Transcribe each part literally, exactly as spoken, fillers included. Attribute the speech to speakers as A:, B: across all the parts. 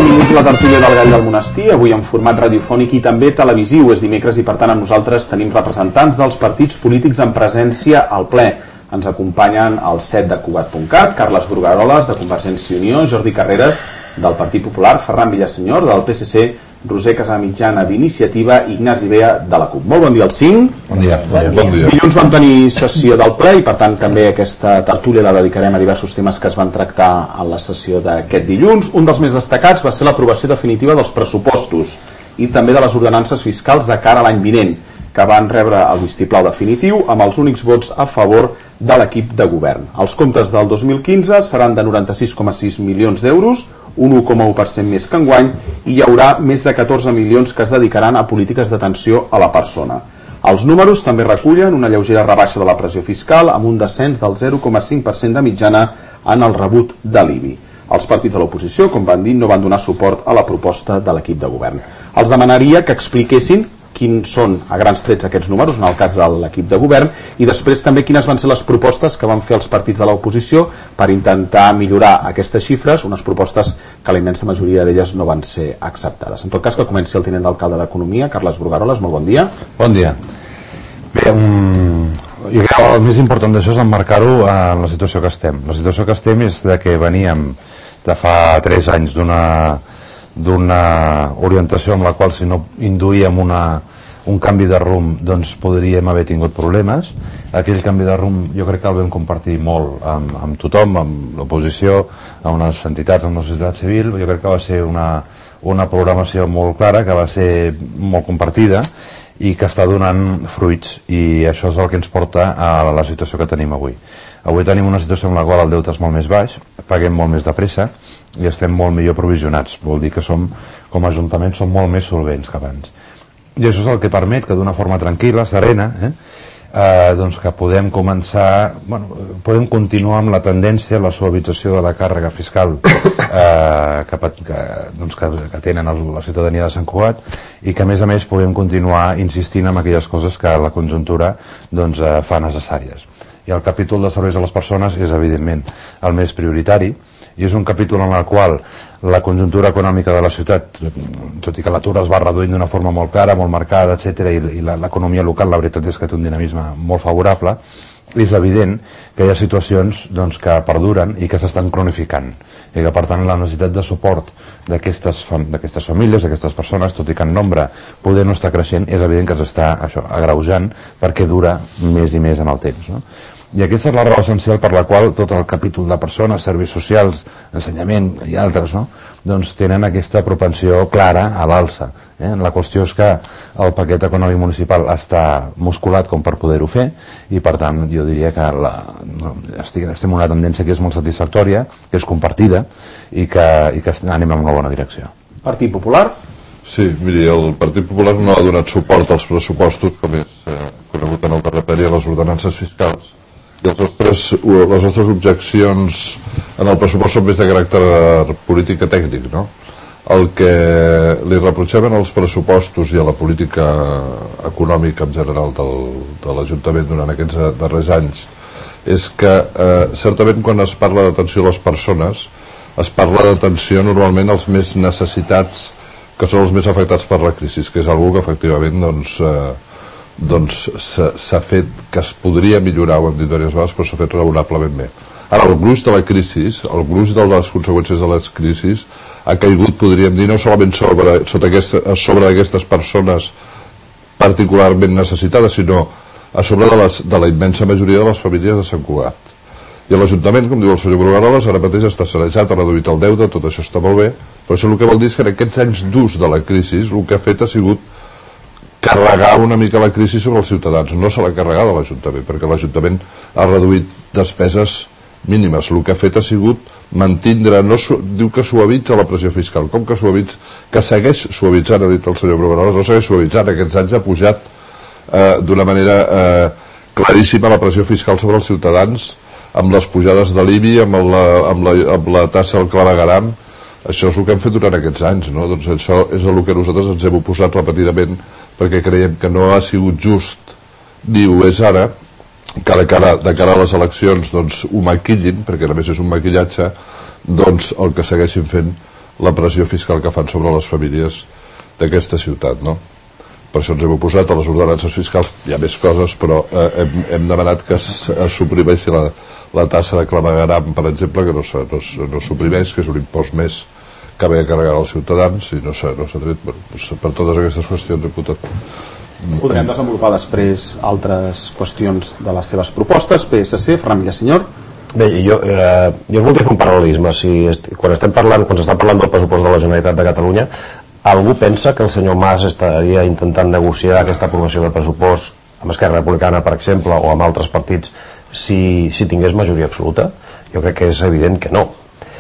A: benvinguts a la tertúlia del Gall del Monestir, avui en format radiofònic i també televisiu. És dimecres i per tant amb nosaltres tenim representants dels partits polítics en presència al ple. Ens acompanyen el set de Cugat punt cat, Carles Brugaroles de Convergència i Unió, Jordi Carreras del Partit Popular, Ferran Villasenyor del P S C, Roser Casamitjana d'Iniciativa i Ignasi Bea de la CUP. Molt bon dia al cinc.
B: Bon dia.
A: Bon dia. Dilluns vam tenir sessió del ple i per tant també aquesta tertúlia la dedicarem a diversos temes que es van tractar en la sessió d'aquest dilluns. Un dels més destacats va ser l'aprovació definitiva dels pressupostos i també de les ordenances fiscals de cara a l'any vinent, que van rebre el vistiplau definitiu amb els únics vots a favor de l'equip de govern. Els comptes del dos mil quinze seran de noranta-sis coma sis milions d'euros, un un coma u per cent més que enguany, i hi haurà més de catorze milions que es dedicaran a polítiques d'atenció a la persona. Els números també recullen una lleugera rebaixa de la pressió fiscal amb un descens del zero coma cinc per cent de mitjana en el rebut de l'I B I. Els partits de l'oposició, com van dir, no van donar suport a la proposta de l'equip de govern. Els demanaria que expliquessin quins són a grans trets aquests números en el cas de l'equip de govern i després també quines van ser les propostes que van fer els partits de l'oposició per intentar millorar aquestes xifres, unes propostes que la immensa majoria d'elles no van ser acceptades. En tot cas, que comenci el tinent d'alcalde d'Economia, Carles Brugaroles. Molt bon dia.
B: Bon dia. Bé, um, jo crec que el més important d'això és emmarcar-ho en la situació que estem. La situació que estem és de que veníem de fa tres anys d'una d'una orientació amb la qual si no induïem una, un canvi de rumb doncs podríem haver tingut problemes. Aquell canvi de rumb jo crec que el vam compartir molt amb, amb tothom, amb l'oposició, amb les entitats, amb la societat civil. Jo crec que va ser una, una programació molt clara, que va ser molt compartida i que està donant fruits, i això és el que ens porta a la situació que tenim avui. Avui tenim una situació en la qual el deute és molt més baix, paguem molt més de pressa i estem molt millor provisionats. Vol dir que som, com a Ajuntament som molt més solvents que abans. I això és el que permet que d'una forma tranquil·la, serena, eh, eh, doncs que podem començar, bueno, podem continuar amb la tendència, la suavització de la càrrega fiscal eh, que, que, doncs que, que tenen la ciutadania de Sant Cugat, i que a més a més podem continuar insistint en aquelles coses que la conjuntura doncs, eh, fa necessàries. I el capítol de serveis a les persones és evidentment el més prioritari, i és un capítol en el qual la conjuntura econòmica de la ciutat, tot i que l'atur es va reduint d'una forma molt clara, molt marcada, etcètera, i l'economia local, la veritat és que té un dinamisme molt favorable, és evident que hi ha situacions doncs, que perduren i que s'estan cronificant, i que per tant la necessitat de suport d'aquestes d'aquestes famílies, d'aquestes persones, tot i que en nombre poder no està creixent, és evident que s'està agreujant perquè dura més i més en el temps, no? I aquesta és la raó essencial per la qual tot el capítol de persones, serveis socials, ensenyament i altres, no? doncs tenen aquesta propensió clara a l'alça. Eh? La qüestió és que el paquet econòmic municipal està musculat com per poder-ho fer, i per tant jo diria que la, no, estem en una tendència que és molt satisfactòria, que és compartida i que, i que anem en una bona direcció.
A: Partit Popular?
C: Sí, miri, el Partit Popular no ha donat suport als pressupostos, com és eh, conegut en el darrer període, a les ordenances fiscals. I els nostres, les nostres objeccions en el pressupost són més de caràcter polític que tècnic, no? El que li reprotxem en els pressupostos i a la política econòmica en general del, de l'Ajuntament durant aquests darrers anys és que eh, certament quan es parla d'atenció a les persones es parla d'atenció normalment als més necessitats, que són els més afectats per la crisi, que és una cosa que efectivament doncs, eh, doncs s'ha fet, que es podria millorar, ho hem dit diverses vegades, però s'ha fet raonablement bé. Ara, el gruix de la crisi, el gruix de les conseqüències de les crisis ha caigut, podríem dir, no solament sobre, sobre, aquesta, sobre aquestes persones particularment necessitades, sinó a sobre de, les, de la immensa majoria de les famílies de Sant Cugat. I l'Ajuntament, com diu el senyor Brugaroles, ara mateix està sanejat, ha reduït el deute, tot això està molt bé, però això el que vol dir és que en aquests anys durs de la crisi el que ha fet ha sigut carregar una mica la crisi sobre els ciutadans. No se l'ha carregat a l'Ajuntament, perquè l'Ajuntament ha reduït despeses mínimes. El que ha fet ha sigut mantindre, no su, diu que suavitza la pressió fiscal, com que suavitza, que segueix suavitzant, ha dit el senyor Brugaroles, no segueix suavitzant, aquests anys ha pujat eh, d'una manera eh, claríssima la pressió fiscal sobre els ciutadans, amb les pujades de l'I B I, amb la, amb la, amb la tassa del clavegueram. Això és el que hem fet durant aquests anys, no? Doncs això és el que nosaltres ens hem oposat repetidament, perquè creiem que no ha sigut just, ni ho és ara, que de cara, de cara a les eleccions doncs, ho maquillin, perquè només és un maquillatge, doncs el que segueixin fent la pressió fiscal que fan sobre les famílies d'aquesta ciutat, no? Per això ens hem oposat a les ordenances fiscals. Hi ha més coses, però eh, hem, hem demanat que es, es suprimeixi la, la tassa de clavegueram, per exemple, que no, no, no suprimeix, que és un impost més que ve a carregar als ciutadans, i no s'ha no tret. Bueno, doncs per totes aquestes qüestions hem votat.
A: Podrem desenvolupar després altres qüestions de les seves propostes. P S C, Ferran Villasenyor.
D: Bé, jo, eh, jo us voldria fer un paral·lelisme. Si est quan estem parlant, quan s'està parlant del pressupost de la Generalitat de Catalunya, algú pensa que el senyor Mas estaria intentant negociar aquesta aprovació de pressupost amb Esquerra Republicana, per exemple, o amb altres partits, si, si tingués majoria absoluta? Jo crec que és evident que no.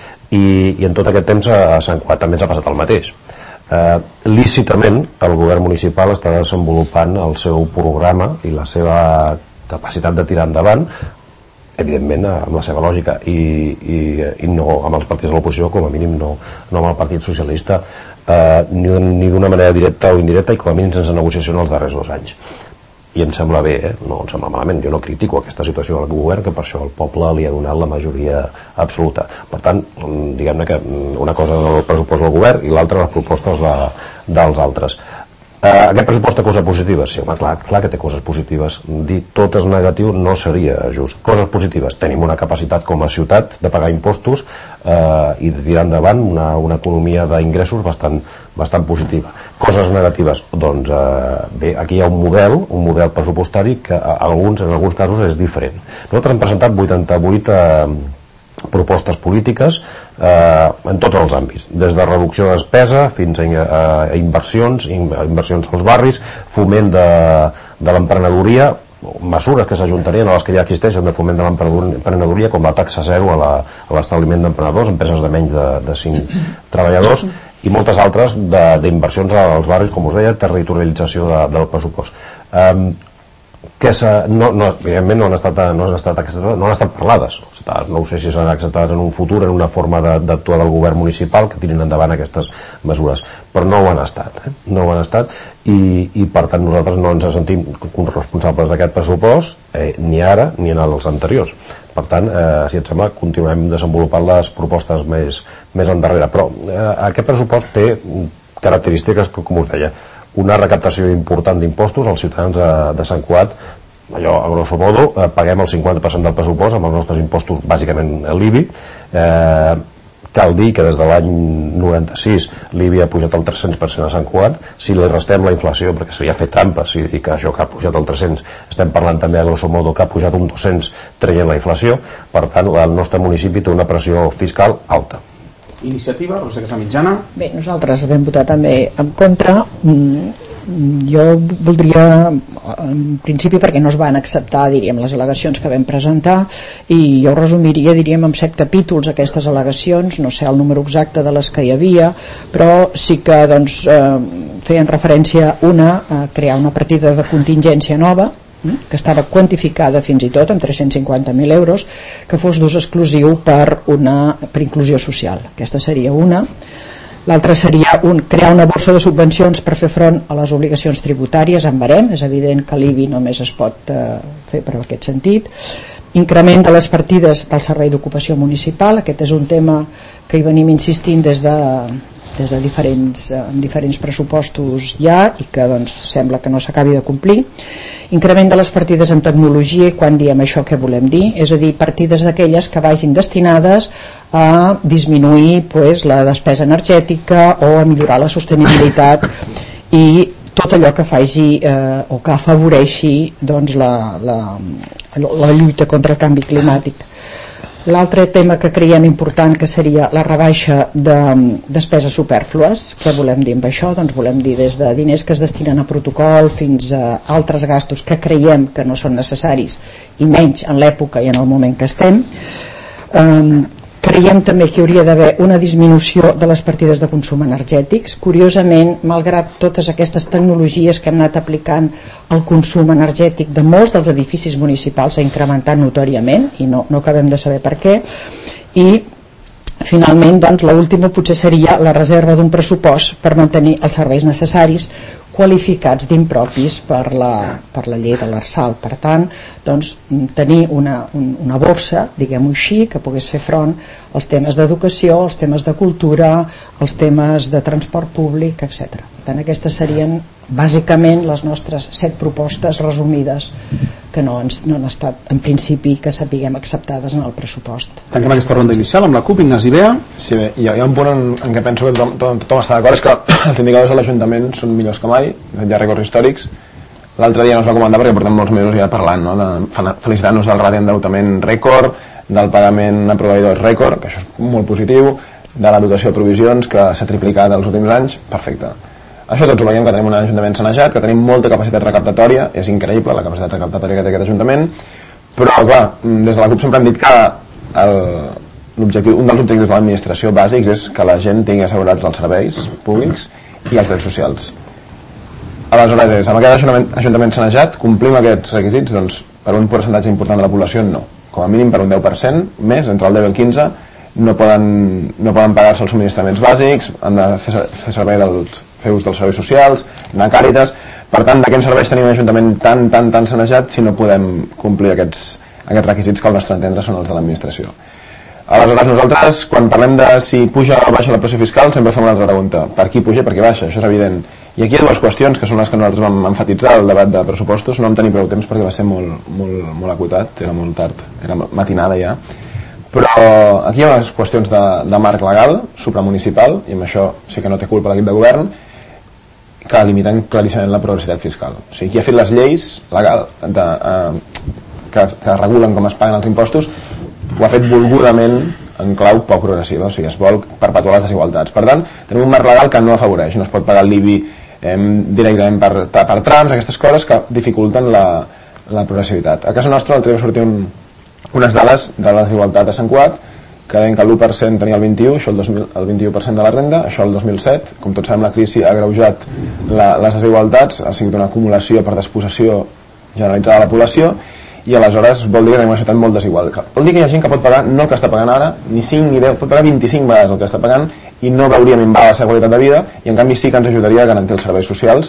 D: I, i en tot aquest temps a Sant Cugat també ens ha passat el mateix. Eh, lícitament el govern municipal està desenvolupant el seu programa i la seva capacitat de tirar endavant, evidentment amb la seva lògica, i, i, i no amb els partits de l'oposició, com a mínim no, no amb el Partit Socialista, eh, ni, ni d'una manera directa o indirecta, i com a mínim sense negociació en els darrers dos anys. I em sembla bé, eh? No em sembla malament. Jo no critico aquesta situació del govern, que per això el poble li ha donat la majoria absoluta. Per tant, diguem-ne que una cosa del pressupost del govern i l'altra les propostes de, dels altres. Eh, aquest pressupost té coses positives? Sí, home, clar, clar que té coses positives. Dir tot és negatiu no seria just. Coses positives: tenim una capacitat com a ciutat de pagar impostos eh, i de tirar endavant una, una economia d'ingressos bastant, bastant positiva. Coses negatives? Doncs eh, bé, aquí hi ha un model, un model pressupostari que a alguns, en alguns casos és diferent. Nosaltres hem presentat vuitanta-vuit eh, propostes polítiques eh, en tots els àmbits, des de reducció de despesa fins a, a, a inversions, inversions als barris, foment de, de l'emprenedoria, mesures que s'ajuntarien a les que ja existeixen de foment de l'emprenedoria, com la taxa zero a l'establiment d'emprenedors, empreses de menys de, de cinc treballadors, i moltes altres d'inversions als barris, com us deia, territorialització de, del pressupost. Eh, que no, no, evidentment no han estat, no han estat, no han estat parlades. No sé si seran acceptades en un futur, en una forma d'actuar del govern municipal que tirin endavant aquestes mesures, però no ho han estat, eh? no ho han estat i, i per tant nosaltres no ens sentim responsables d'aquest pressupost, eh, ni ara ni en els anteriors. Per tant, eh, si et sembla, continuem desenvolupant les propostes més, més endarrere, però eh, aquest pressupost té característiques que, com us deia, una recaptació important d'impostos als ciutadans de, de Sant Cugat. Allò, a grosso modo, eh, paguem el cinquanta per cent del pressupost amb els nostres impostos, bàsicament l'I B I. Eh, cal dir que des de l'any noranta-sis l'I B I ha pujat el tres-cents per cent a Sant Cugat. Si li restem la inflació, perquè seria fer trampes i dir que això que ha pujat el tres-cents, estem parlant també a grosso modo que ha pujat un dos-cents traient la inflació. Per tant, el nostre municipi té una pressió fiscal alta.
A: Iniciativa, Roser Casamitjana.
E: Bé, nosaltres vam votar també en contra. Jo voldria, en principi, perquè no es van acceptar, diríem, les al·legacions que vam presentar, i jo resumiria, diríem, en set capítols aquestes al·legacions, no sé el número exacte de les que hi havia, però sí que doncs, eh, feien referència una a crear una partida de contingència nova, que estava quantificada fins i tot amb tres-cents cinquanta mil euros, que fos d'ús exclusiu per, una, per inclusió social. Aquesta seria una. L'altra seria un, crear una borsa de subvencions per fer front a les obligacions tributàries en barem. És evident que l'I B I només es pot eh, fer per aquest sentit. Increment de les partides del Servei d'Ocupació Municipal. Aquest és un tema que hi venim insistint des de des de diferents, eh, diferents pressupostos ja, i que doncs, sembla que no s'acabi de complir. Increment de les partides en tecnologia, i quan diem això què volem dir? És a dir, partides d'aquelles que vagin destinades a disminuir pues, la despesa energètica o a millorar la sostenibilitat i tot allò que faci eh, o que afavoreixi doncs, la, la, la lluita contra el canvi climàtic. L'altre tema que creiem important, que seria la rebaixa de despeses supèrflues. Què volem dir amb això? Doncs volem dir des de diners que es destinen a protocol fins a altres gastos que creiem que no són necessaris, i menys en l'època i en el moment que estem. Um, creiem també que hi hauria d'haver una disminució de les partides de consum energètics. Curiosament, malgrat totes aquestes tecnologies que hem anat aplicant, el consum energètic de molts dels edificis municipals s'ha incrementat notòriament i no, no acabem de saber per què. I finalment, doncs, l'última potser seria la reserva d'un pressupost per mantenir els serveis necessaris, qualificats d'impropis per la, per la llei de l'Arsal. Per tant, doncs, tenir una, un, una borsa, diguem-ho així, que pogués fer front als temes d'educació, als temes de cultura, als temes de transport públic, etcètera. Per tant, aquestes serien bàsicament les nostres set propostes resumides que no, ens, no han estat en principi que sapiguem acceptades en el pressupost.
A: Tanquem aquesta ronda inicial amb la CUP. Ignasi Bea.
F: Sí, bé, hi ha, hi ha un punt en, en què penso que tothom, tothom, tothom està d'acord, és que els indicadors de l'Ajuntament són millors que mai, hi ha rècords històrics. L'altre dia no es va comentar perquè portem molts mesos ja parlant, no? De, felicitant-nos del ràdio d'endeutament rècord, del pagament a proveïdors rècord, que això és molt positiu, de la dotació de provisions que s'ha triplicat els últims anys, perfecte. Això tots ho veiem, que tenim un ajuntament sanejat, que tenim molta capacitat recaptatòria, és increïble la capacitat recaptatòria que té aquest ajuntament, però clar, des de la CUP sempre hem dit que el, l'objectiu, un dels objectius de l'administració bàsics és que la gent tingui assegurats els serveis públics i els drets socials. Aleshores, és, amb aquest ajuntament, ajuntament sanejat complim aquests requisits? Doncs per un percentatge important de la població no, com a mínim per un deu per cent més, entre el deu i el quinze no poden, no poden pagar-se els subministraments bàsics, han de fer, fer servei dels, fer ús dels serveis socials, anar a Càritas. Per tant, de quins serveis tenim un ajuntament tan, tan, tan sanejat si no podem complir aquests, aquests requisits que al nostre entendre són els de l'administració? Aleshores, nosaltres, quan parlem de si puja o baixa la pressió fiscal, sempre fem una altra pregunta. Per qui puja i per qui baixa? Això és evident. I aquí hi ha dues qüestions que són les que nosaltres vam enfatitzar al debat de pressupostos. No vam tenir prou temps perquè va ser molt, molt, molt acotat, era molt tard, era matinada ja. Però aquí hi ha unes qüestions de, de marc legal, supramunicipal, i amb això sí que no té culpa l'equip de govern, que limiten claríssimament la progressivitat fiscal. O sigui, qui ha fet les lleis legal de, eh, que, que regulen com es paguen els impostos ho ha fet volgudament en clau poc progressiva, o sigui, es vol perpetuar les desigualtats. Per tant, tenim un marc legal que no afavoreix, no es pot pagar l'I B I eh, directament per, per trams, aquestes coses que dificulten la, la progressivitat. A casa nostra l'altre dia va sortir un, unes dades de la desigualtat a Sant Cugat, que deien que l'u per cent tenia el vint-i-u, això el, dos mil, el vint-i-u per cent de la renda, això el dos mil set, com tots sabem la crisi ha agreujat la, les desigualtats, ha sigut una acumulació per despossessió generalitzada de la població, i aleshores vol dir que tenim una societat molt desigual. Vol dir que hi ha gent que pot pagar no el que està pagant ara, ni cinc ni deu, pot pagar vint-i-cinc vegades el que està pagant i no veuria minvar la seva qualitat de vida, i en canvi sí que ens ajudaria a garantir els serveis socials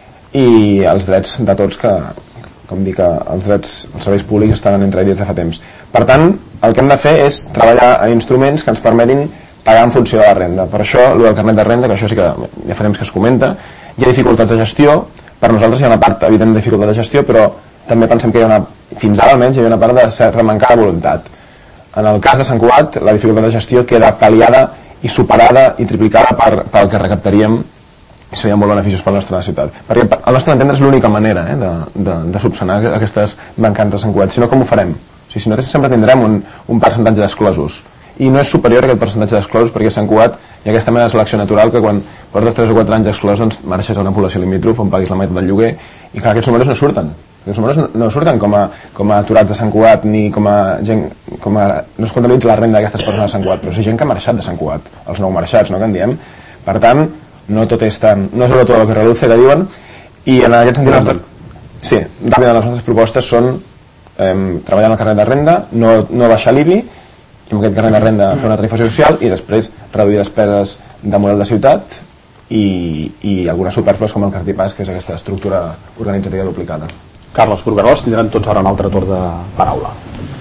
F: i els drets de tots, que, com dic, els drets, els serveis públics estan entre ells de fa temps. Per tant, el que hem de fer és treballar a instruments que ens permetin pagar en funció de la renda. Per això, el del carnet de renda, que això sí que ja fa temps que es comenta, hi ha dificultats de gestió. Per nosaltres hi ha una part evident de dificultat de gestió, però també pensem que hi ha una, fins ara almenys, hi ha una part de certa mancada voluntat. En el cas de Sant Cugat, la dificultat de gestió queda pal·liada i superada i triplicada per, pel que recaptaríem i serien molt beneficiós per la nostra ciutat. Perquè al nostre entendre és l'única manera eh, de, de, de subsanar aquestes mancances de Sant Cugat. Si no, com ho farem? O sigui, si no, sempre tindrem un, un percentatge d'exclosos. I no és superior a aquest percentatge d'exclosos perquè a Sant Cugat hi ha aquesta mena de selecció natural que quan portes tres o quatre anys exclòs doncs marxes a una població limítrof on paguis la meitat del lloguer i clar, aquests números no surten. Aquests números no, no surten com a, com a aturats de Sant Cugat ni com a gent, com a, no es comptabilitza la renda d'aquestes persones de Sant Cugat, però sí gent que ha marxat de Sant Cugat, els nou marxats, no, que en diem. Per tant, no tot és tan, no és tot el que reduce, que diuen, i en aquest sentit nostre, sí, ràpidament les nostres propostes són eh, treballar en el carnet de renda, no, no baixar l'I B I, i amb aquest carnet de renda fer una tarifació social i després reduir despeses de model de ciutat i, i algunes supèrflues com el cartipàs, que és aquesta estructura organitzativa duplicada.
A: Carles Burgarós, tindran tots ara un altre torn de paraula.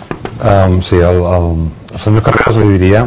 B: Um, sí, el, el, el senyor Carreras li diria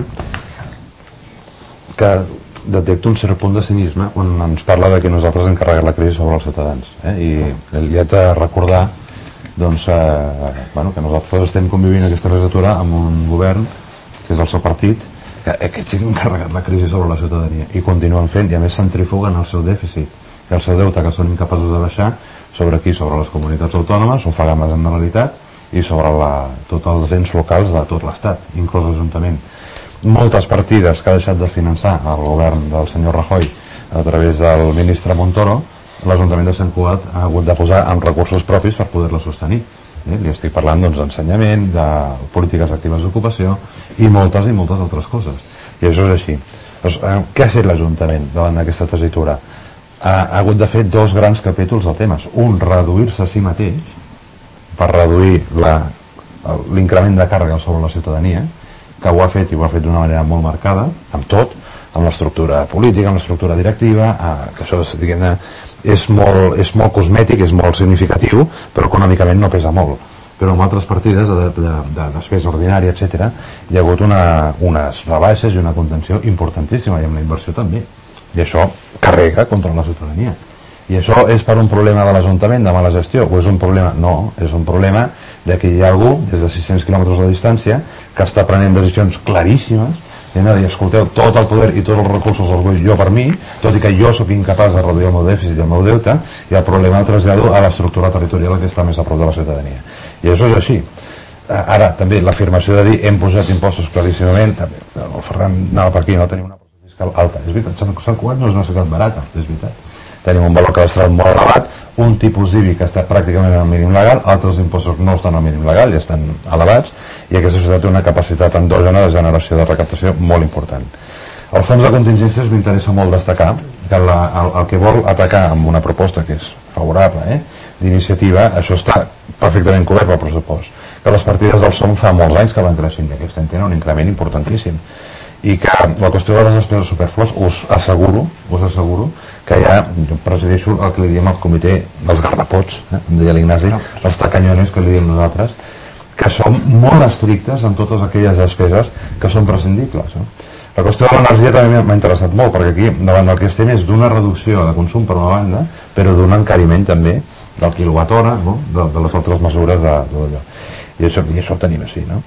B: que detecta un cert punt de cinisme quan ens parla de que nosaltres hem carregat la crisi sobre els ciutadans. Eh? I li haig de recordar doncs, eh, bueno, que nosaltres estem convivint aquesta legislatura amb un govern que és el seu partit, que aquests sí que han carregat la crisi sobre la ciutadania i continuen fent, i a més centrifuguen el seu dèficit i el seu deute, que són incapaços de baixar, sobre aquí, sobre les comunitats autònomes, ofegant la Generalitat i sobre la, tots els ens locals de tot l'Estat, inclòs l'Ajuntament. Moltes partides que ha deixat de finançar el govern del senyor Rajoy a través del ministre Montoro, l'Ajuntament de Sant Cugat ha hagut de posar amb recursos propis per poder-la sostenir. Eh? Li estic parlant doncs, d'ensenyament, de polítiques actives d'ocupació i moltes i moltes altres coses. I això és així. Doncs, eh, què ha fet l'Ajuntament davant d'aquesta tessitura? Ha, ha hagut de fer dos grans capítols de temes. Un, reduir-se a si mateix per reduir l'increment de càrrega sobre la ciutadania, que ho ha fet i ho ha fet d'una manera molt marcada, amb tot, amb l'estructura política, amb l'estructura directiva, eh, que això diguem-ne és molt, és molt cosmètic, és molt significatiu, però econòmicament no pesa molt. Però en altres partides de, de, de despesa ordinària, etcètera, hi ha hagut una, unes rebaixes i una contenció importantíssima, i amb la inversió també. I això carrega contra la ciutadania. I això és per un problema de l'Ajuntament, de mala gestió, o és un problema? No, és un problema de que hi ha algú, des de sis-cents quilòmetres de distància, que està prenent decisions claríssimes, i hem de dir, escolteu, tot el poder i tots els recursos els vull jo per mi, tot i que jo sóc incapaç de reduir el meu dèficit i el meu deute, i el problema el trasllado a l'estructura territorial que està més a prop de la ciutadania. I això és així. Ara, també, l'afirmació de dir hem posat impostos claríssimament, també, el Ferran anava per aquí, no tenim una pressió fiscal alta. És veritat, Sant Cugat no és una ciutat barata, és veritat. Tenim un valor cadastral molt elevat, un tipus d'I B I que està pràcticament al mínim legal, altres impostos no estan al mínim legal i estan elevats, i aquesta societat té una capacitat endògena de generació de recaptació molt important. El fons de contingències m'interessa molt destacar que la, el, el que vol atacar amb una proposta que és favorable, eh, d'iniciativa, això està perfectament cobert pel pressupost, que les partides del S O M fa molts anys que van creixent i aquest any tenen un increment importantíssim, i que la qüestió de les despeses superflues us asseguro, us asseguro que ja, jo presideixo el que li diem al comitè dels garrapots, eh? em deia l'Ignasi, els tacanyones que li diem nosaltres, que som molt estrictes en totes aquelles despeses que són prescindibles. Eh? La qüestió de l'energia també m'ha interessat molt, perquè aquí, davant del que estem, és d'una reducció de consum per una banda, però d'un encariment també del quilowatt hora, no? de, de les altres mesures de, de d'allò. I això, i això ho tenim així, no?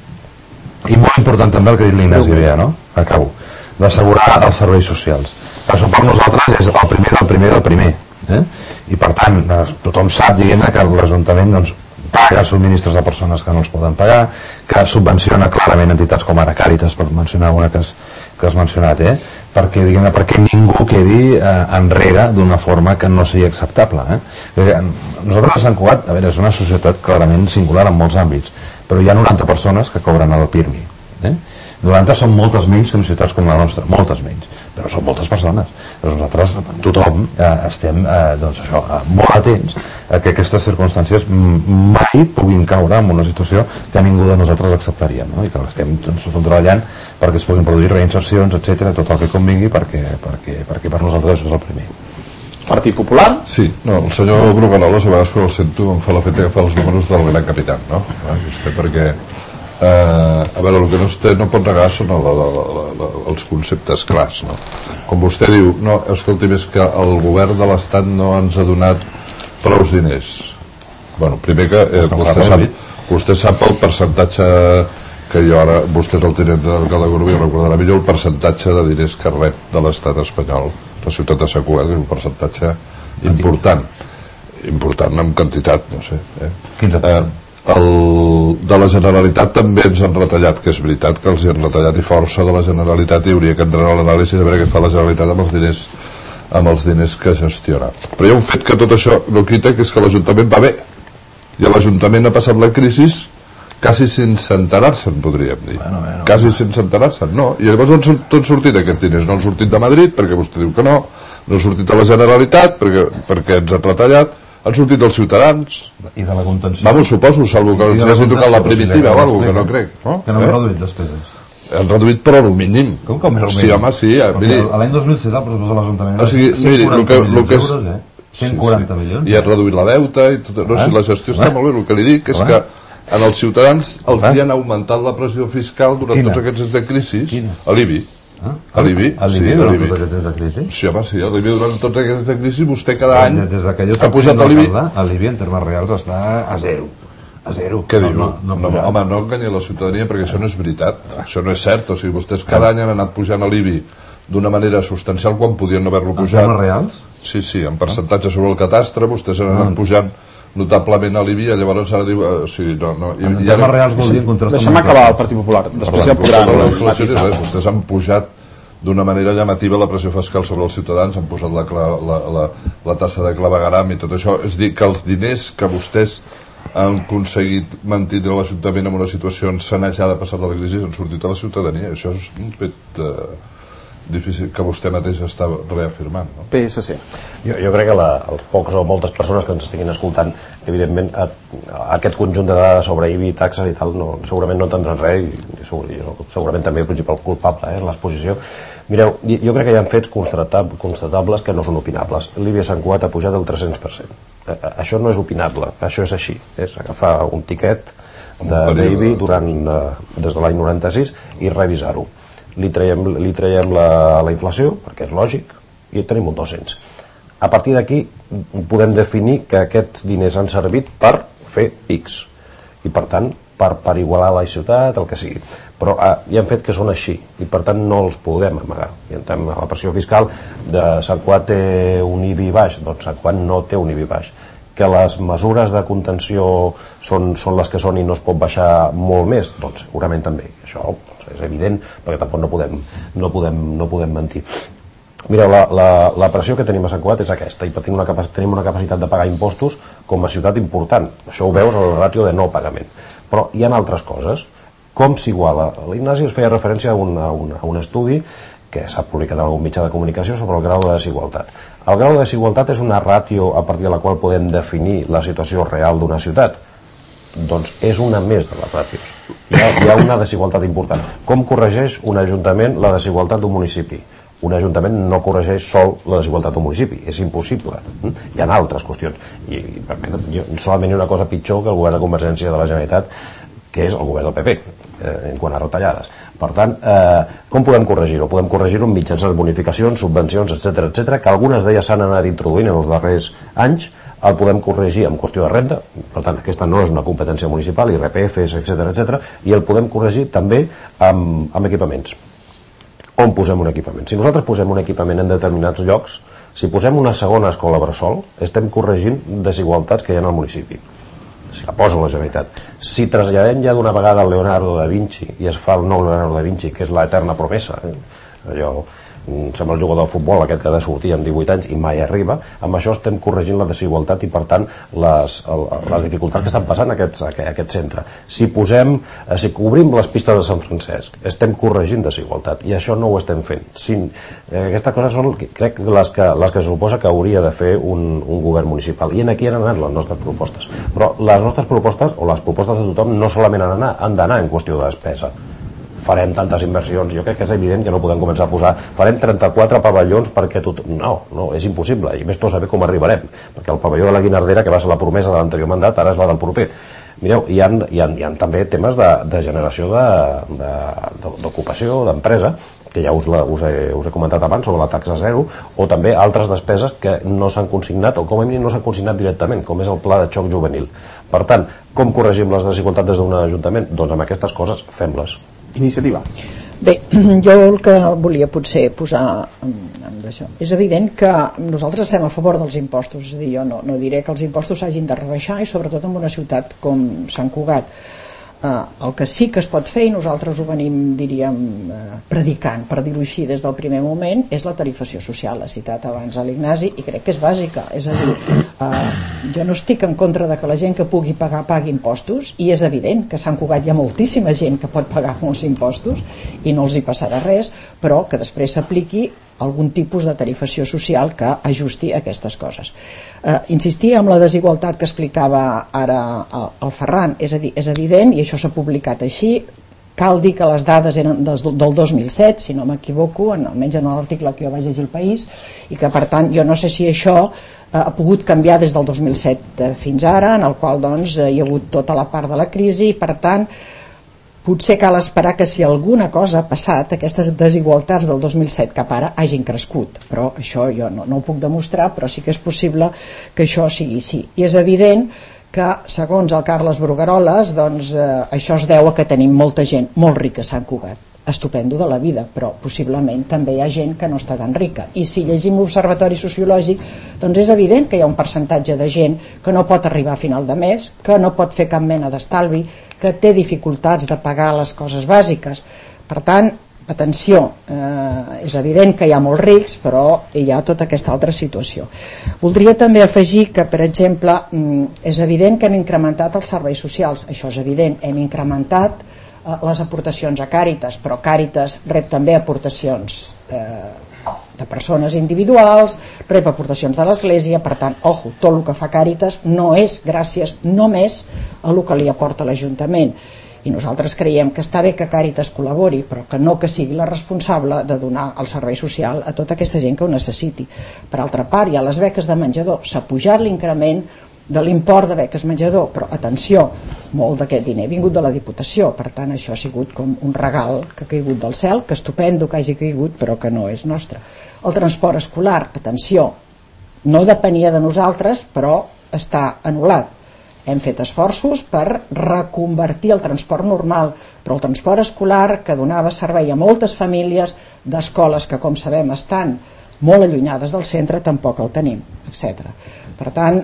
B: I molt important també el que ha dit l'Ignasi Bea, no? Acabo. D'assegurar els serveis socials. Això per nosaltres és el primer del primer del primer. Eh? I per tant, tothom sap, diguem-ne, que l'Ajuntament doncs, paga subministres de persones que no els poden pagar, que subvenciona clarament entitats com ara Càritas, per mencionar una que has, que has mencionat, eh? perquè, diguem-ne, perquè ningú quedi eh, enrere d'una forma que no sigui acceptable. Eh? Nosaltres a Sant Cugat, a veure, és una societat clarament singular en molts àmbits, però hi ha noranta persones que cobren el PIRMI. Eh? noranta són moltes menys que en ciutats com la nostra, moltes menys, però són moltes persones. Doncs nosaltres, tothom, eh, estem eh, doncs això, eh, molt atents a que aquestes circumstàncies mai puguin caure en una situació que ningú de nosaltres acceptaria, no? I que estem doncs, treballant perquè es puguin produir reinsercions, etcètera, tot el que convingui, perquè, perquè, perquè per nosaltres això és el primer.
A: Partit Popular?
C: Sí, no, el senyor Bruganoles, a vegades quan el sento em fa l'efecte que fa els números del Gran Capitán, no? Eh, vostè perquè eh, a veure, el que no, té, no pot negar són el, el, el, el, els conceptes clars, no? Com vostè diu, no, escolti'm, és que el govern de l'Estat no ens ha donat prous diners. Bueno, primer que eh, vostè, sap, vostè sap el percentatge que jo ara, vostè és el tinent d'alcalde d'Economia, recordarà millor el percentatge de diners que rep de l'Estat espanyol la ciutat de Sant Cugat, és un percentatge important, important en quantitat, no sé. Eh? quinze per cent. Eh, el, de la Generalitat també ens han retallat, que és veritat que els hi han retallat, i força de la Generalitat, i hauria que entrar a l'anàlisi de veure què fa la Generalitat amb els diners, amb els diners que gestiona. Però hi ha un fet que tot això no quita, que és que l'Ajuntament va bé, i l'Ajuntament ha passat la crisi quasi sense enterar-se'n, podríem dir. Bueno, bueno, quasi bueno. sense enterar-se'n, no. I llavors on són sortit aquests diners? No han sortit de Madrid, perquè vostè diu que no, no han sortit de la Generalitat, perquè, perquè ens han retallat, han sortit dels ciutadans.
B: I de la contenció.
C: Vamos, suposo, salvo que ens hagi tocat la primitiva o alguna cosa, que no crec. No?
B: Que no han
C: eh?
B: reduït despeses.
C: Han reduït però el mínim.
B: Com que el mínim?
C: Sí, home, sí. Eh, miri,
B: l'any dos mil setze el pressupost de l'Ajuntament
C: o sigui, miri, el que, el que és,
B: euros, eh? cent quaranta milions.
C: I han reduït la deuta i tot, no, si la gestió està molt bé. El que li dic és que en els ciutadans els hi han augmentat la pressió fiscal durant Quina? tots aquests anys de crisi a l'I B I. Ah? A l'I B I?
B: A l'I B I durant tots aquests anys de crisi?
C: Sí, home, sí, a l'I B I durant tots aquests anys de crisi vostè cada any
B: des de que jo
C: ha pujat a l'I B I.
B: A l'I B I en termes reals està a zero. A zero.
C: Què diu? No, no, no, home, no enganya la ciutadania perquè això no és veritat. Això no és cert. O sigui, vostès cada any han anat pujant a l'I B I d'una manera substancial quan podien no haver-lo pujat.
B: En termes reals?
C: Sí, sí, en percentatge sobre el catastre vostès han anat pujant notablement a l'I B I, llavors ara diu uh, sí, no, no, i,
B: en termes reals vol dir contrastar.
A: Deixa'm acabar el Partit Popular, després ja podran
C: vostès han pujat d'una manera llamativa la pressió fiscal sobre els ciutadans, han posat la, la, la, la tassa de clavegaram i tot això, és dir, que els diners que vostès han aconseguit mantindre l'Ajuntament en una situació sanejada passat de la crisi han sortit a la ciutadania, això és un fet eh, difícil, que vostè mateix està reafirmant, no?
A: P S C.
D: Jo, jo crec que la, els pocs o moltes persones que ens estiguin escoltant, evidentment, a, a aquest conjunt de dades sobre I B I, taxes i tal, no, segurament no entendran res i segur, jo, segurament també el principal culpable és eh, l'exposició. Mireu, jo crec que hi ha fets constatables que no són opinables. L'I B I a Sant Cugat ha pujat el tres-cents per cent. Això no és opinable, això és així. És agafar un tiquet d'I B I durant, des de l'any noranta-sis i revisar-ho. Li traiem, li traiem la, la inflació, perquè és lògic, i tenim un dos-cents. A partir d'aquí podem definir que aquests diners han servit per fer X. I per tant, per, per igualar la ciutat, el que sigui. Però eh, hi han fet que són així i per tant no els podem amagar. I entenem, la pressió fiscal de Sant Cugat té un I B I baix, doncs Sant Cugat no té un I B I baix. Que les mesures de contenció són, són les que són i no es pot baixar molt més, doncs segurament també. Això doncs, és evident, perquè tampoc no podem, no podem, no podem mentir. Mireu, la, la, la pressió que tenim a Sant Cugat és aquesta, i tenim una, capacitat, tenim una capacitat de pagar impostos com a ciutat important. Això ho veus a la ràtio de no pagament. Però hi ha altres coses. Com s'iguala? L'Ignasi es feia referència a un, a un, a un estudi que s'ha publicat en algun mitjà de comunicació sobre el grau de desigualtat. El grau de desigualtat és una ràtio a partir de la qual podem definir la situació real d'una ciutat. Doncs és una més de les ràtios. Hi ha, hi ha una desigualtat important. Com corregeix un ajuntament la desigualtat d'un municipi? Un ajuntament no corregeix sol la desigualtat d'un municipi, és impossible. Hi ha altres qüestions. I, i per mi, jo, solament hi ha una cosa pitjor que el govern de Convergència de la Generalitat, que és el govern del P P, eh, en quant a retallades. Per tant, eh, com podem corregir-ho? Podem corregir-ho mitjançant bonificacions, subvencions, etcètera, etcètera, que algunes d'elles s'han anat introduint en els darrers anys. El podem corregir en qüestió de renda, per tant, aquesta no és una competència municipal, I R P Fs, etcètera, etcètera, i el podem corregir també amb, amb equipaments. On posem un equipament? Si nosaltres posem un equipament en determinats llocs, si posem una segona escola bressol, estem corregint desigualtats que hi ha al municipi. Si la posa la Generalitat. Si traslladem ja d'una vegada el Leonardo da Vinci i es fa el nou Leonardo da Vinci, que és l'eterna promesa, eh? allò, sembla el jugador de futbol aquest que ha de sortir amb divuit anys i mai arriba, amb això estem corregint la desigualtat i per tant les, les dificultats que estan passant a aquest, a aquest centre. Si posem, si cobrim les pistes de Sant Francesc, estem corregint desigualtat i això no ho estem fent. Si, eh, aquestes coses són, crec, les que, les que se suposa que hauria de fer un, un govern municipal i en aquí han anat les nostres propostes. Però les nostres propostes, o les propostes de tothom, no solament han d'anar, han d'anar en qüestió de despesa. Farem tantes inversions, jo crec que és evident que no podem començar a posar, farem trenta-quatre pavellons perquè tot... No, no, és impossible, i més tot saber com arribarem, perquè el pavelló de la Guinardera, que va ser la promesa de l'anterior mandat, ara és la del proper. Mireu, hi ha, hi ha, hi ha també temes de, de generació d'ocupació, de, de, d'empresa, que ja us, la, us, he, us he comentat abans sobre la taxa zero, o també altres despeses que no s'han consignat, o com a mínim no s'han consignat directament, com és el pla de xoc juvenil. Per tant, com corregim les desigualtats des d'un ajuntament? Doncs amb aquestes coses fem-les.
A: Iniciativa.
E: Bé, jo el que volia potser posar en, en això. És evident que nosaltres estem a favor dels impostos, és a dir, jo no, no diré que els impostos s'hagin de rebaixar i sobretot en una ciutat com Sant Cugat. Uh, el que sí que es pot fer, i nosaltres ho venim, diríem, uh, predicant, per dir-ho així, des del primer moment, és la tarifació social. Ha citat abans a l'Ignasi i crec que és bàsica. És a dir, uh, jo no estic en contra de que la gent que pugui pagar pagui impostos, i és evident que a Sant Cugat hi ha moltíssima gent que pot pagar molts impostos i no els hi passarà res, però que després s'apliqui algun tipus de tarifació social que ajusti aquestes coses. Eh, insistia en la desigualtat que explicava ara el, el Ferran, és a dir, és evident, i això s'ha publicat així, cal dir que les dades eren des, del dos mil set, si no m'equivoco, en, almenys en l'article que jo vaig llegir El País, i que per tant jo no sé si això eh, ha pogut canviar des del dos mil set eh, fins ara, en el qual doncs eh, hi ha hagut tota la part de la crisi, i per tant potser cal esperar que si alguna cosa ha passat, aquestes desigualtats del dos mil set cap ara hagin crescut, però això jo no, no ho puc demostrar, però sí que és possible que això sigui així. I és evident que, segons el Carles Brugueroles, doncs, eh, això es deu a que tenim molta gent molt rica a Sant Cugat. Estupendo de la vida, però possiblement també hi ha gent que no està tan rica. I si llegim l'Observatori Sociològic, doncs és evident que hi ha un percentatge de gent que no pot arribar a final de mes, que no pot fer cap mena d'estalvi, que té dificultats de pagar les coses bàsiques. Per tant, atenció, eh, és evident que hi ha molts rics, però hi ha tota aquesta altra situació. Voldria també afegir que, per exemple, és evident que hem incrementat els serveis socials, això és evident, hem incrementat les aportacions a Càritas, però Càritas rep també aportacions eh, de persones individuals, rep aportacions de l'Església, per tant, ojo, tot el que fa Càritas no és gràcies només a el que li aporta l'Ajuntament. I nosaltres creiem que està bé que Càritas col·labori, però que no que sigui la responsable de donar el servei social a tota aquesta gent que ho necessiti. Per altra part, hi ha les beques de menjador, s'ha pujat l'increment de l'import de beques menjador, però atenció, molt d'aquest diner ha vingut de la Diputació, per tant això ha sigut com un regal que ha caigut del cel, que estupendo que hagi caigut, però que no és nostre. El transport escolar, atenció, no depenia de nosaltres, però està anul·lat. Hem fet esforços per reconvertir el transport normal, però el transport escolar, que donava servei a moltes famílies d'escoles que, com sabem, estan molt allunyades del centre, tampoc el tenim, etcètera. Per tant,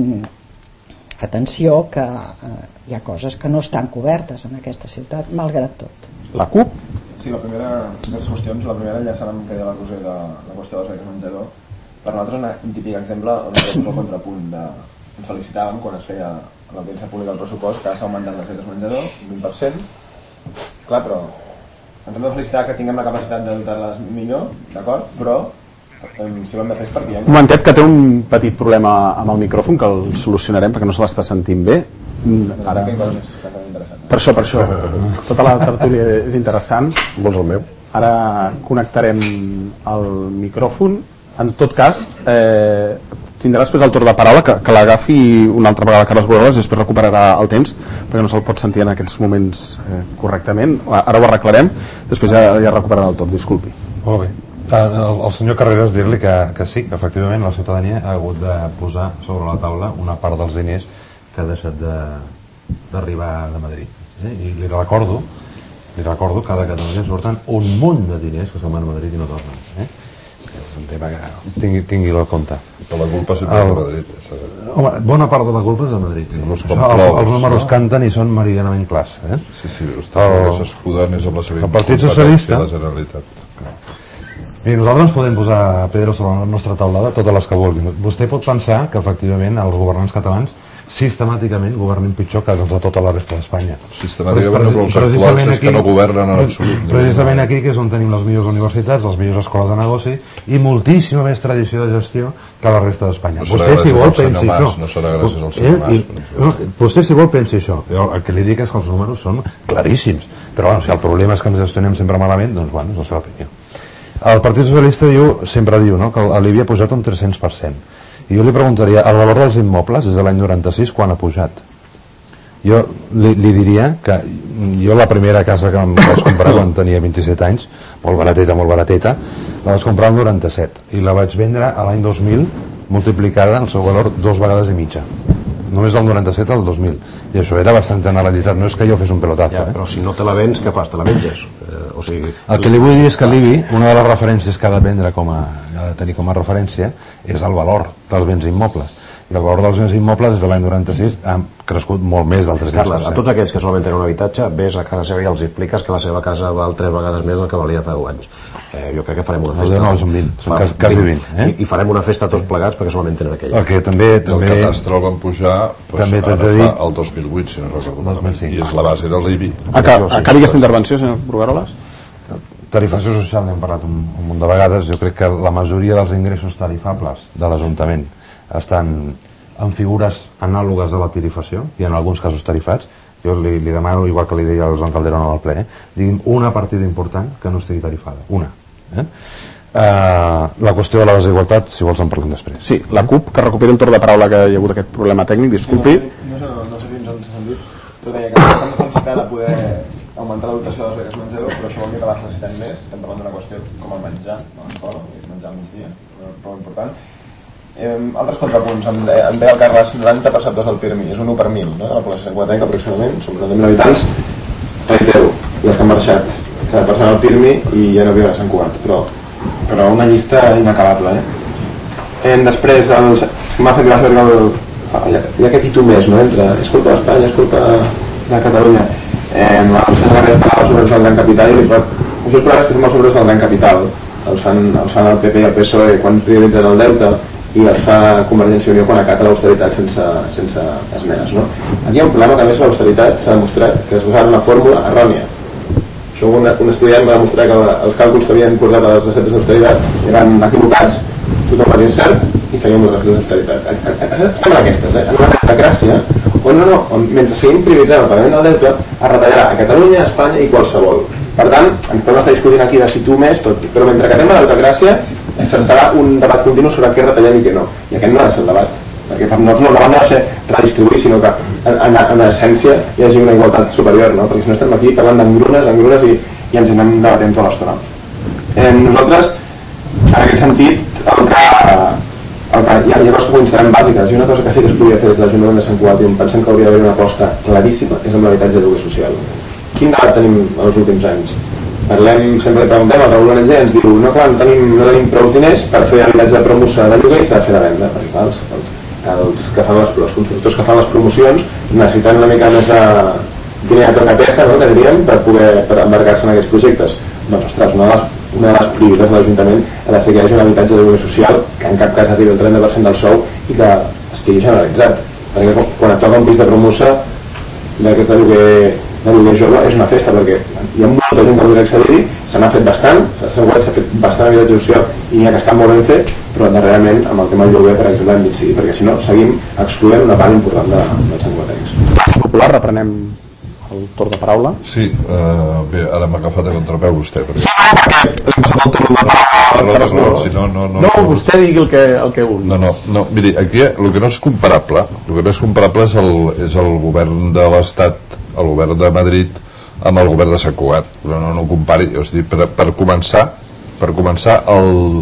E: atenció, que eh, hi ha coses que no estan cobertes en aquesta ciutat, malgrat tot.
A: La CUP?
F: Sí, la primera, dues qüestions. La primera, ja sabem que hi ha la Roser de la qüestió de les beques menjador. Per nosaltres, un típic exemple on hi ha el contrapunt de... Ens felicitàvem quan es feia a l'audiència pública del pressupost que s'ha augmentat les beques menjador un vint per cent. Clar, però ens hem de felicitar que tinguem la capacitat de dotar-les millor, d'acord? Però si ho hem de fer és perquè hi ha...
A: Un momentet, que té un petit problema amb el micròfon, que el solucionarem perquè no se l'està sentint bé. Ara... Per això, per això. Tota la tertúlia és interessant.
D: Vols el meu?
A: Ara connectarem el micròfon. En tot cas, eh, tindrà després el torn de paraula, que, que l'agafi una altra vegada Carles Borràs, després recuperarà el temps, perquè no se'l pot sentir en aquests moments eh, correctament. Ara ho arreglarem, després ja, ja recuperarà el torn, disculpi.
B: Molt bé. El, el senyor Carreras dir-li que, que sí, que efectivament la ciutadania ha hagut de posar sobre la taula una part dels diners que ha deixat d'arribar de, de Madrid. Sí? I li recordo, li recordo que de Catalunya surten un munt de diners que se'n van a Madrid i no tornen. Eh? És un tema que tingui, tingui la compte.
C: De la culpa sempre és de Madrid.
B: Home, bona part de la culpa és de Madrid. Sí.
C: No
B: Això, els, els números no? canten i són meridianament clars. Eh?
C: Sí, sí, està el, que s'escuda més amb la seva
B: el Partit Socialista
C: de la Generalitat.
B: I nosaltres ens podem posar pedres sobre la nostra taulada, totes les que vulguin. Vostè pot pensar que efectivament els governants catalans sistemàticament governin pitjor que doncs, a tota la resta d'Espanya.
C: Sistemàticament no, però els actuals és que no governen en absolut.
B: Precisament aquí que és on tenim les millors universitats, les millors escoles de negoci i moltíssima més tradició de gestió que la resta d'Espanya.
C: No
B: vostè si vol pensi
C: Mas,
B: això.
C: No serà gràcies al senyor Mas.
B: I, no, vostè si vol pensi això. Jo, el que li dic és que els números són claríssims. Però bueno, si el problema és que ens gestionem sempre malament, doncs bueno, és la seva opinió. El Partit Socialista diu, sempre diu no, que l'I B I ha pujat un tres-cents per cent. I jo li preguntaria, el valor dels immobles des de l'any noranta-sis quan ha pujat? Jo li, li diria que jo la primera casa que em vaig comprar quan tenia vint-i-set anys, molt barateta, molt barateta, la vaig comprar el noranta-set i la vaig vendre a l'any dos mil multiplicada el seu valor dos vegades i mitja. Només del noranta-set al dos mil. I això era bastant generalitzat, no és que jo fes un pelotazo.
D: Ja, però si no te la vens, què fas? Te la menges? Eh, o sigui,
B: el que li vull dir és que l'I B I, una de les referències que ha de vendre com a, ha de tenir com a referència és el valor dels béns immobles. I el valor dels béns immobles des de l'any noranta-sis ha crescut molt més del tres-cents per cent.
D: Carles, a tots aquells que solament tenen un habitatge, ves a casa seva i els expliques que la seva casa val tres vegades més del que valia fa deu anys. Eh, jo crec que farem una festa.
B: No, no, són vint, són quasi, quasi vint. Eh?
D: I, I farem una festa tots plegats perquè solament tenen aquell.
B: El que també... també
C: el cadastre el van pujar pues,
B: també
C: ara
B: dir...
C: fa el dos mil vuit, si no recordo malament, i és la base del I B I.
A: Acabi aquesta intervenció, senyor Brugueroles.
B: Tarifació social n'hem parlat un, un munt de vegades. Jo crec que la majoria dels ingressos tarifables de l'Ajuntament estan en figures anàlogues de la tarifació i en alguns casos tarifats. Jo li, li demano, igual que li deia al Joan Calderón al ple, eh? digui'm una partida important que no estigui tarifada, una. Eh? Uh, la qüestió de la desigualtat, si vols en parlem després.
A: Sí, la CUP, que recuperi el torn de paraula, que hi ha hagut aquest problema tècnic, disculpi.
F: No, no, no, no sé fins on s'ha sentit, però deia que estem felicitant a poder augmentar la dotació de les beques menjador, però això vol dir que les necessitem més. Estem parlant d'una qüestió com el menjar a l'escola, menjar al migdia, prou important. Eh, altres contrapunts, em deia, em deia el Carles, noranta perceptors del Pirmi, és un u per mil, no? De la població cinquanta aproximadament, som noranta mil habitants, reitero, les que han marxat, cada persona al Pirmi i ja no viuen a Sant Cugat, però, però una llista inacabable, eh? eh després, els, m'ha fet gràcia que el, hi ha, hi ha aquest títol més, no? Entre, és culpa d'Espanya, és culpa de Catalunya. Eh, el senyor Garret parla sobre el Gran Capital i els seus problemes que són els sobres del Gran Capital, els fan, els fan el P P i el P S O E quan prioritzen el deute i els fa Convergència i Unió quan acata l'austeritat sense, sense esmenes, no? Aquí hi ha un problema que a més l'austeritat s'ha demostrat que es basava en una fórmula errònia. Això un, un estudiant va demostrar que els càlculs que havien portat a les receptes d'austeritat eren equivocats, tothom va dir cert i seguim les receptes d'austeritat. Estem en aquestes, eh? En una democràcia on, no, no, on mentre seguim prioritzant el pagament del deute es retallarà a Catalunya, a Espanya i qualsevol. Per tant, ens podem estar discutint aquí de si tu més, tot, però mentre que anem a la deutecràcia serà un debat continu sobre què retallem i què no. I aquest no ha de ser el debat, perquè per nosaltres no, no ha de ser redistribuir, sinó que en, en, en essència hi hagi una igualtat superior, no? Perquè si no estem aquí parlant d'engrunes, engrunes i, i ens anem debatent tota l'estona. Eh, nosaltres, en aquest sentit, el que, el que, hi, ha, hi ha coses que coincidiran bàsiques, i una cosa que sí que es podria fer des de l'Ajuntament de Sant Cugat i on pensem que hauria d'haver una aposta claríssima és amb l'habitatge de lloguer social. Quin debat tenim els últims anys? Parlem, sempre preguntem, el Raül Berenguer ens diu no, clar, no tenim, no tenim prou diners per fer habitatge de promoció de lloguer i s'ha de fer de venda, perquè clar, els, els, que fan les, els constructors que fan les promocions necessiten una mica més de diner a toca teja, no?, que diríem, per poder per embarcar-se en aquests projectes. Doncs, ostres, una de les, una de les prioritats de l'Ajuntament ha de ser que hi hagi un habitatge de lloguer social que en cap cas arribi al trenta per cent del sou i que estigui generalitzat, perquè quan et toca un pis de promoció d'aquest de lloguer de lloguer jove és una festa, perquè hi ha molta gent que voldria accedir-hi, se n'ha fet bastant, s'ha fet bastant habitatge social i n'hi ha que està molt ben fet, però darrerament amb el tema del lloguer, per exemple, hem d'incidir, perquè si no seguim excloent una part important de, dels santcugatencs.
A: Popular, reprenem el torn de paraula.
C: Sí, uh, bé, ara m'ha agafat a contrapeu vostè. Perquè...
A: Sí, perquè hem passat el torn de paraula.
C: No, si no, no, no,
A: no, vostè digui el que, el que vulgui.
C: No, no, no, miri, aquí el que no és comparable, el que no és comparable és el, és el govern de l'Estat, el govern de Madrid, amb el govern de Sant Cugat. No, no, no ho compari, és dir, per, per començar, per començar el,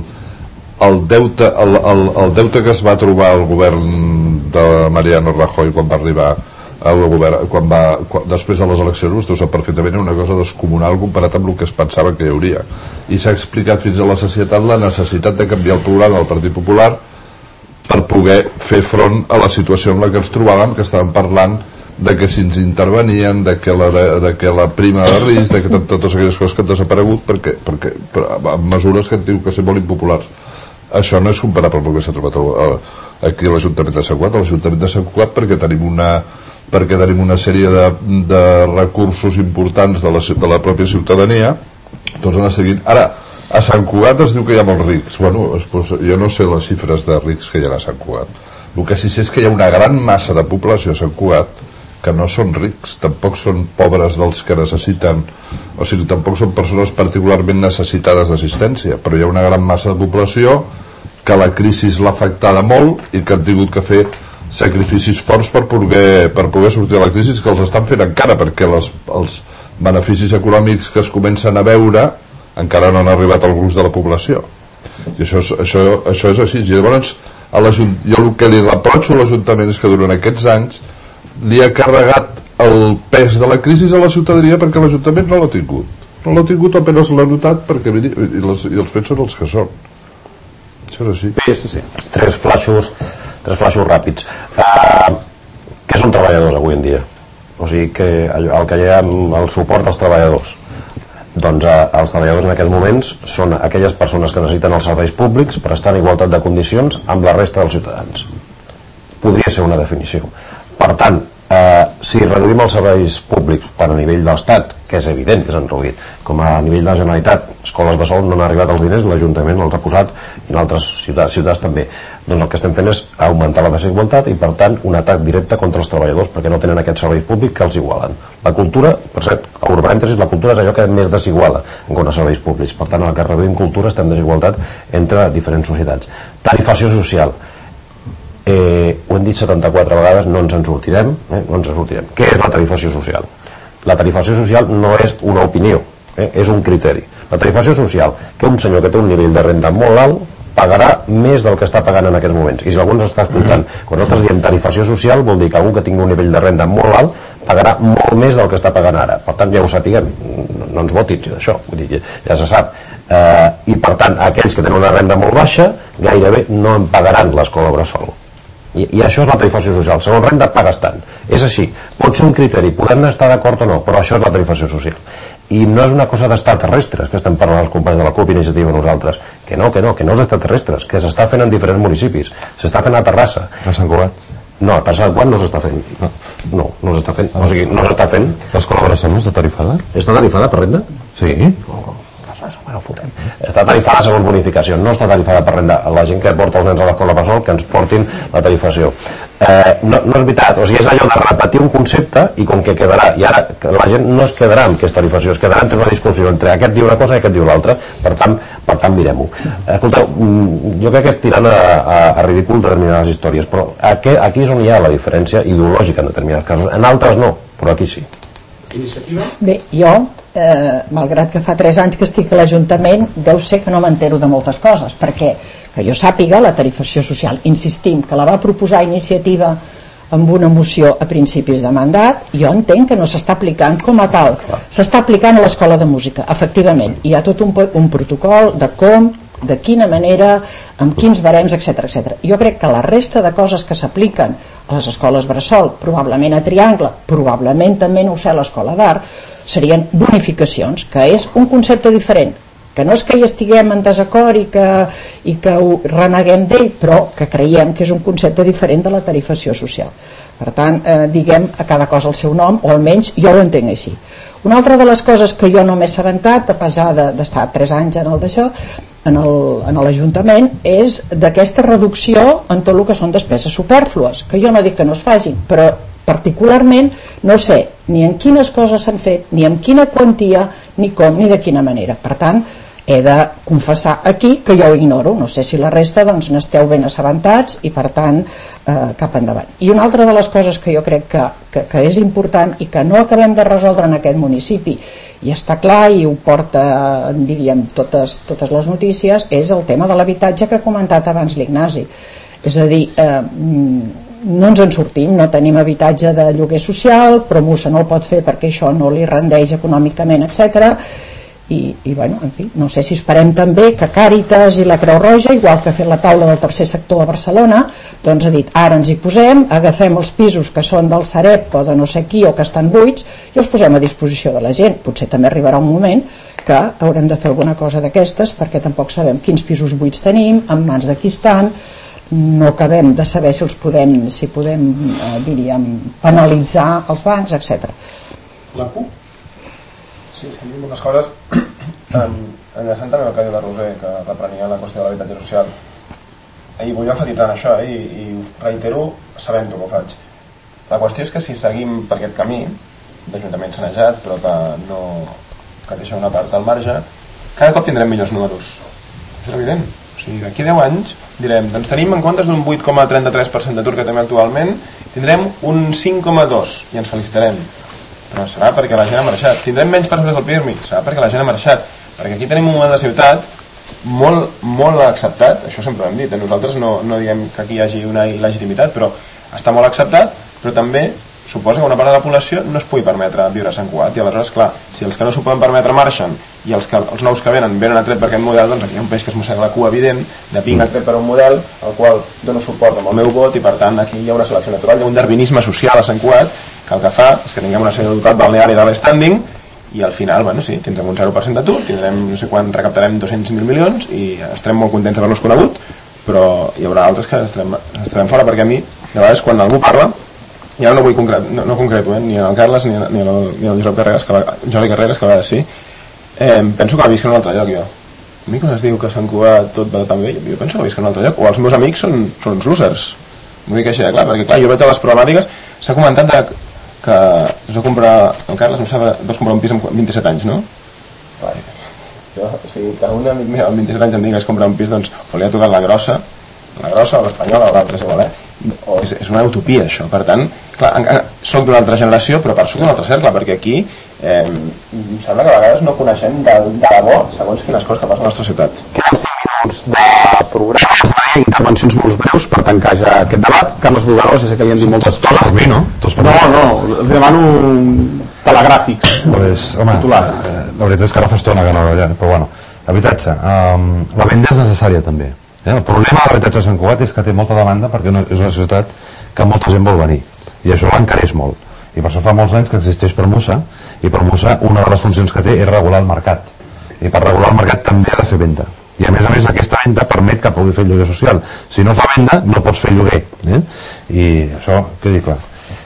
C: el, deute, el, el, el deute que es va trobar el govern de Mariano Rajoy quan va arribar al govern, quan va, quan, després de les eleccions, vostè ho sap perfectament, una cosa descomunal comparat amb el que es pensava que hi hauria. I s'ha explicat fins a la sacietat la necessitat de canviar el programa del Partit Popular per poder fer front a la situació en la que ens trobàvem, que estàvem parlant de que si ens intervenien, de que la, de, de que la prima de risc, de que totes aquelles coses que han desaparegut perquè, perquè per, amb mesures que et diu que són molt impopulars. Això no és comparable amb el que s'ha trobat a, a, aquí a l'Ajuntament de Sant Cugat, a l'Ajuntament de Sant Cugat perquè tenim una perquè tenim una sèrie de, de recursos importants de la, de la pròpia ciutadania, tots han seguit. Ara, a Sant Cugat es diu que hi ha molts rics. Bueno, pues, jo no sé les xifres de rics que hi ha a Sant Cugat. El que sí sé és que hi ha una gran massa de població a Sant Cugat que no són rics, tampoc són pobres dels que necessiten, o sigui, tampoc són persones particularment necessitades d'assistència, però hi ha una gran massa de població que la crisi l'ha afectada molt i que han tingut que fer sacrificis forts per poder, per poder sortir de la crisi, que els estan fent encara, perquè les, els beneficis econòmics que es comencen a veure encara no han arribat al gruix de la població. I això és, això, això és així. I llavors, a jo el que li reprocho a l'Ajuntament és que durant aquests anys li ha carregat el pes de la crisi a la ciutadania perquè l'Ajuntament no l'ha tingut. No l'ha tingut, apenas l'ha notat, perquè i, les, i els fets són els que són. Això és així.
A: Sí, sí, sí.
D: Tres flaixos, tres flaixos ràpids. Uh, què són treballadors avui en dia? O sigui, que el, el que hi ha el suport als treballadors. Doncs uh, els treballadors en aquests moments són aquelles persones que necessiten els serveis públics per estar en igualtat de condicions amb la resta dels ciutadans. Podria ser una definició. Per tant, eh, si reduïm els serveis públics per a nivell de l'Estat, que és evident que s'han reduït, com a nivell de la Generalitat, escoles de sol no han arribat els diners, l'Ajuntament els ha posat i en altres ciutats, ciutats també, doncs el que estem fent és augmentar la desigualtat i per tant un atac directe contra els treballadors perquè no tenen aquests serveis públics que els igualen. La cultura, per cert, a parèntesis, la cultura és allò que més desiguala en quant a serveis públics, per tant, en el que reduïm cultura estem desigualtat entre diferents societats. Tarifació social. Eh, ho hem dit setanta-quatre vegades, no ens en sortirem, eh, no ens en sortirem. Què és la tarifació social? La tarifació social no és una opinió, eh, és un criteri. La tarifació social, que un senyor que té un nivell de renda molt alt pagarà més del que està pagant en aquests moments. I si algú ens està escoltant, quan nosaltres diem tarifació social vol dir que algú que tingui un nivell de renda molt alt pagarà molt més del que està pagant ara. Per tant, ja ho sapiguem, no ens votin d'això, vull dir, ja se sap. Eh, I per tant, aquells que tenen una renda molt baixa gairebé no en pagaran l'escola bressol. I, i això és la tarifació social. Segons renda pagues tant. És així. Pot ser un criteri, podem estar d'acord o no, però això és la tarifació social. I no és una cosa d'extraterrestres, que estem parlant els companys de la CUP Iniciativa nosaltres. Que no, que no, que no és d'extraterrestres, que s'està fent en diferents municipis. S'està fent a Terrassa.
B: A Sant Cugat?
D: No, a Sant Cugat no s'està fent. No, no, no s'està fent. O sigui, no s'està fent.
B: L'escola Bressol no està tarifada?
D: Està tarifada per renda?
B: Sí.
D: Bueno, fotem. Està tarifada segons bonificació, no està tarifada per renda. La gent que porta els nens a l'escola Bressol que ens portin la tarifació. Eh, no, no és veritat, o sigui, és allò de repetir un concepte i com que quedarà, i ara la gent no es quedarà amb aquesta tarifació, es quedarà entre una discussió entre aquest diu una cosa i aquest diu l'altra, per tant, per tant mirem-ho. Escolteu, jo crec que és tirant a, a, a ridícul determinades històries, però aquí, aquí és on hi ha la diferència ideològica en determinats casos, en altres no, però aquí sí.
E: Iniciativa? Bé, jo, eh, malgrat que fa tres anys que estic a l'Ajuntament, deu ser que no m'entero de moltes coses, perquè que jo sàpiga, la tarifació social, insistim, que la va proposar Iniciativa amb una moció a principis de mandat, jo entenc que no s'està aplicant com a tal. S'està aplicant a l'Escola de Música, efectivament. Hi ha tot un, un protocol de com, de quina manera, amb quins barems, etcètera, etcètera. Jo crec que la resta de coses que s'apliquen a les escoles Bressol, probablement a Triangle, probablement també no ho sé a l'Escola d'Art, serien bonificacions, que és un concepte diferent, que no és que hi estiguem en desacord i que, i que ho reneguem d'ell, però que creiem que és un concepte diferent de la tarifació social. Per tant, eh, diguem a cada cosa el seu nom, o almenys jo ho entenc així. Una altra de les coses que jo no m'he assabentat, a pesar d'estar de, tres anys en el d'això, en l'Ajuntament, és d'aquesta reducció en tot el que són despeses supèrflues, que jo no dic que no es facin, però particularment no sé ni en quines coses s'han fet, ni en quina quantia, ni com, ni de quina manera. Per tant, he de confessar aquí que jo ho ignoro, no sé si la resta doncs n'esteu ben assabentats i per tant eh, cap endavant. I una altra de les coses que jo crec que, que, que és important i que no acabem de resoldre en aquest municipi i està clar i ho porta, diríem, totes, totes les notícies, és el tema de l'habitatge que ha comentat abans l'Ignasi. És a dir, eh, no ens en sortim, no tenim habitatge de lloguer social, Promusa no el pot fer perquè això no li rendeix econòmicament, etcètera. I, i bueno, en fi, no sé si esperem també que Càritas i la Creu Roja, igual que ha fet la taula del tercer sector a Barcelona, doncs ha dit, ara ens hi posem, agafem els pisos que són del Sareb o de no sé qui o que estan buits i els posem a disposició de la gent. Potser també arribarà un moment que haurem de fer alguna cosa d'aquestes perquè tampoc sabem quins pisos buits tenim, en mans de qui estan, no acabem de saber si els podem, si podem eh, diríem, penalitzar els bancs, etcètera.
F: La CUP? Sí, s'han dit moltes coses. Enllaçant també el que diu la Roser, que reprenia la qüestió de l'habitatge social. I vull enfatitzar en això, eh? I, i reitero, sabent-ho que ho faig. La qüestió és que si seguim per aquest camí, d'Ajuntament sanejat, però que no que deixa una part al marge, cada cop tindrem millors números. És evident. O sigui, d'aquí deu anys direm, doncs tenim en comptes d'un vuit coma trenta-tres per cent d'atur que tenim actualment, tindrem un cinc coma dos i ens felicitarem. Però serà perquè la gent ha marxat. Tindrem menys persones al Pirmi, serà perquè la gent ha marxat. Perquè aquí tenim un model de ciutat molt, molt acceptat, això sempre ho hem dit, nosaltres no, no diem que aquí hi hagi una il·legitimitat, però està molt acceptat, però també suposa que una part de la població no es pugui permetre viure a Sant Cugat, i aleshores, clar, si els que no s'ho poden permetre marxen i els, que, els nous que venen venen atret per aquest model, doncs aquí hi ha un peix que es mossega la cua evident de vinc atret per un model al qual dono suport amb el meu vot i per tant aquí hi ha una selecció natural, hi ha un darwinisme social a Sant Cugat que el que fa és que tinguem una sèrie de dotat balneari de l'estanding i al final, bueno, sí, tindrem un zero per cent d'atur, tindrem, no sé quan, recaptarem dos-cents mil milions i estarem molt contents d'haver-los conegut, però hi haurà altres que estarem, estarem fora, perquè a mi, de vegades, quan algú parla, i ara no vull concret, no, no concreto, eh, ni el Carles ni, ni, el, ni el Josep Carreras, que va, Jordi Carreras, que a vegades sí, eh, penso que va visc en un altre lloc, jo. A mi quan es diu que Sant Cugat tot va tan bé, jo penso que visc en un altre lloc, o els meus amics són, són uns losers, m'ho dic així de clar, perquè clar, jo veig a les problemàtiques, s'ha comentat de, que es va comprar, el Carles, no sap, vas comprar un pis amb vint-i-set anys, no? Vale. Jo, o sigui, que un amic meu amb vint-i-set anys em digués comprar un pis, doncs, o li ha tocat la grossa, la grossa o l'espanyola o l'altra, és igual, eh? O és, és una utopia, això. Per tant, clar, encara soc d'una altra generació, però per soc d'un altre cercle, perquè aquí eh, em sembla que a vegades no coneixem de, de debò segons quines coses que passen a la nostra ciutat.
A: Queden cinc minuts de programa, intervencions molt breus per tancar ja aquest debat. Carles Bugaró, ja sé que li han dit moltes coses.
B: Per mi, no?
A: No, no, els demano telegràfics.
B: Pues, home,
A: titular.
B: La veritat és que ara fa estona que no, ja, però bueno, habitatge. Um, la venda és necessària també. Eh? El problema de l'habitatge de Sant Cugat és que té molta demanda perquè no, és una ciutat que molta gent vol venir i això l'encareix molt, i per això fa molts anys que existeix Promusa, i Promusa una de les funcions que té és regular el mercat, i per regular el mercat també ha de fer venda, i a més a més aquesta venda permet que pugui fer lloguer social. Si no fa venda no pots fer lloguer, eh? I això quedi clar.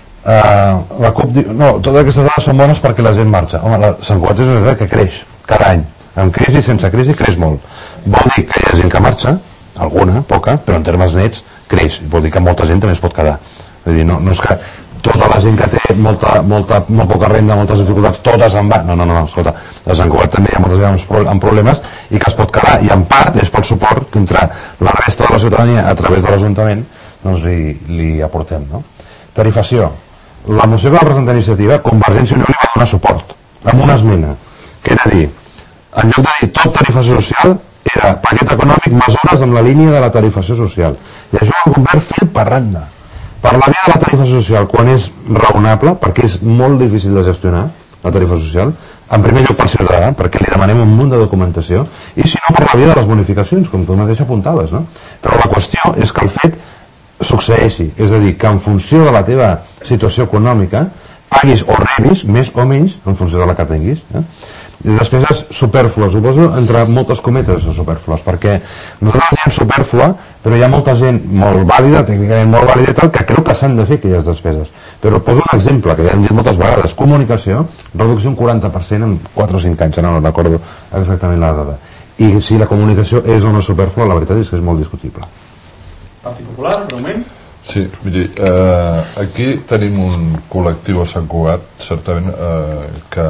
B: Uh, la CUP diu, no, totes aquestes dades són bones perquè la gent marxa. Home, la, Sant Cugat és una ciutat que creix cada any, amb crisi i sense crisi creix molt. Vol dir que hi ha gent que marxa, alguna, poca, però en termes nets creix, vol dir que molta gent també es pot quedar. Vull dir, no, no és que tota la gent que té molta, molta, molt poca renda, moltes dificultats, totes en va, no, no, no, escolta, a Sant Cugat també hi ha molta gent amb problemes i que es pot quedar, i en part és pel suport que entre la resta de la ciutadania a través de l'Ajuntament doncs li, li aportem, no? Tarifació. La moció que va presentar iniciativa, Convergència i Unió li va donar suport, amb una esmena, que era dir, en lloc de dir tot tarifació social, era paquet econòmic, mesures en la línia de la tarifació social. I això ho han complert fil per randa. Per la via de la tarifació social, quan és raonable, perquè és molt difícil de gestionar, la tarifa social, en primer lloc per ciutadà, perquè li demanem un munt de documentació, i si no per la via de les bonificacions, com tu mateix apuntaves, no? Però la qüestió és que el fet succeeixi, és a dir, que en funció de la teva situació econòmica paguis o rebis més o menys en funció de la que tinguis, eh? I després és superflua, suposo entre moltes cometes superflues, perquè nosaltres diem superflua, però hi ha molta gent molt vàlida, tècnicament molt vàlida i tal, que creu que s'han de fer aquelles despeses. Però poso un exemple que ja hem dit moltes vegades: comunicació, reducció un quaranta per cent en quatre o cinc anys, no, no recordo exactament la dada. I si la comunicació és o no superflua, la veritat és que és molt discutible.
A: Partit Popular, breument?
C: Sí, miri, eh, aquí tenim un col·lectiu a Sant Cugat, certament, eh, que,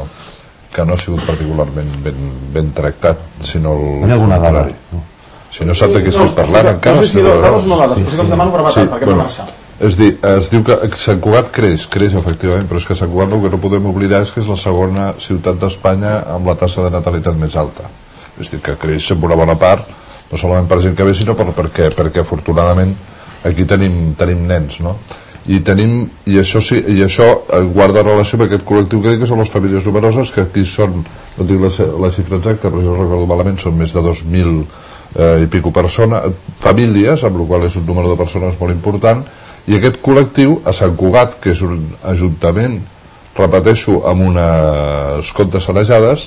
C: que no ha sigut particularment ben, ben tractat, sinó el...
B: Hi ha alguna dada?
C: Si no sap de què estic parlant,
A: no,
C: encara...
A: No sé si dades o no dades, però sí que els demano brevetat, perquè no marxar.
C: És dir, es diu que Sant Cugat creix, creix efectivament, però és que Sant Cugat el que no podem oblidar és que és la segona ciutat d'Espanya amb la tassa de natalitat més alta. És dir, que creix en una bona part, no solament per gent que ve, sinó per, per què? Perquè afortunadament aquí tenim, tenim nens, no? I tenim, i això sí, i això guarda relació amb aquest col·lectiu que dic, que són les famílies numeroses, que aquí són, no tinc la, la xifra exacta, però si no recordo malament, són més de dos mil eh, i pico persones, famílies, amb la qual és un número de persones molt important, i aquest col·lectiu a Sant Cugat, que és un ajuntament, repeteixo, amb unes comptes sanejades,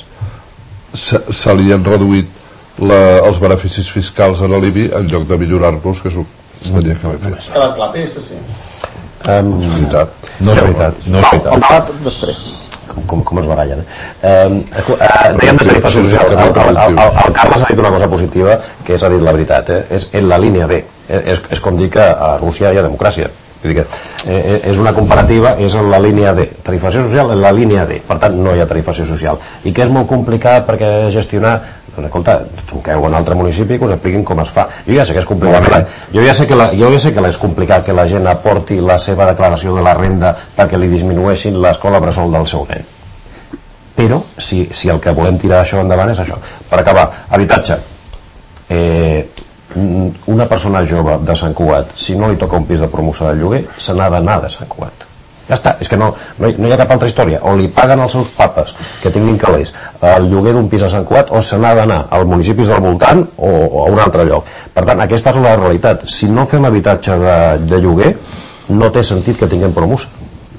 C: se, se li han reduït La, els beneficis fiscals a l'I B I en lloc de millorar-los, que és el que estaria que haver fet.
A: Quedat clar, P S C.
C: Um, és veritat.
B: No és veritat. No és veritat.
A: El debat després.
D: Com, com, com es barallen, eh? eh, eh dèiem de tarifació social. El, el, el, el Carles ha dit una cosa positiva, que és, ha dit la veritat, eh? És en la línia D. És, és com dir que a Rússia hi ha democràcia. Vull dir que eh, és una comparativa, és en la línia D. Tarifació social en la línia D. Per tant, no hi ha tarifació social. I que és molt complicat perquè gestionar... Doncs escolta, truqueu a un altre municipi que us expliquin com es fa. Jo ja sé que és complicat. Jo ja sé que, la, jo ja sé que és complicat que la gent aporti la seva declaració de la renda perquè li disminueixin l'escola bressol del seu nen. Però, si, si el que volem tirar això endavant és això. Per acabar, habitatge. Eh, una persona jove de Sant Cugat, si no li toca un pis de promoció de lloguer, se n'ha d'anar de Sant Cugat. Ja està, és que no, no, hi, no hi ha cap altra història. O li paguen als seus papes que tinguin calés el lloguer d'un pis a Sant Cugat, o se n'ha d'anar als municipis del voltant o, o a un altre lloc. Per tant, aquesta és la realitat. Si no fem habitatge de, de lloguer, no té sentit que tinguem promoció.